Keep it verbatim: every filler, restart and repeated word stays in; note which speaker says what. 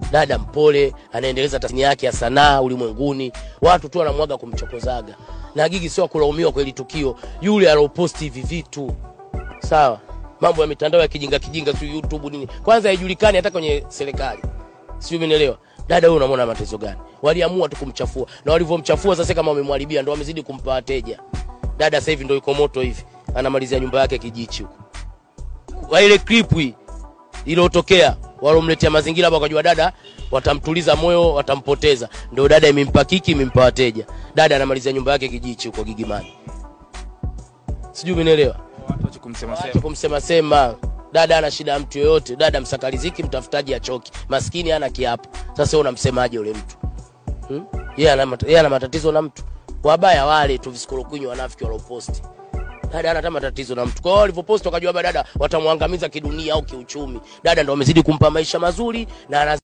Speaker 1: Dada mpole, anaendeleza tasnia yake ya sanaa ulimwenguni. Watu tu wanamwaga kumchokozaga. Na Gigi sio kulaumiwa kwa ile tukio. Yule aloposti hivi vitu. Sawa. Mambo ya mitandao ya kijinga kijinga tu YouTube nini. Kwanza haijulikani hata kwenye serikali. Sio umenielewa? Dada huyu unamwona mateso gani? Waliamua tu kumchafua. Na walivyomchafua sasa kama wamemharibia ndio wamezidi kumpa wateja. Dada sasa hivi ndio yuko moto hivi. Anamalizia nyumba yake Kijichi huko. Wa ile clip hii iliyotokea walomletea mazingira hapo akajua dada watamtuliza moyo, watampoteza. Ndio dada imempa kiki, imempa wateja. Dada anamalizia nyumba yake Kijichi huko Gigimani. Sijui umenielewa?
Speaker 2: Watu wache kumsema sema.
Speaker 1: Wache kumsema sema. Dada ana shida mtu yoyote. Dada msakaliziki, mtafutaji achoki. Maskini hana kiapo. Sasa unamsemaje yule mtu? Hmm? Yeye ana yeye ana matatizo na mtu. Wabaya wale tu visikolokunyo wanafiki waloposti. Dada ana matatizo na mtu. Kwa hiyo walivyoposti wakajua dada watamwangamiza kidunia au kiuchumi. Dada ndio wamezidi kumpa maisha mazuri na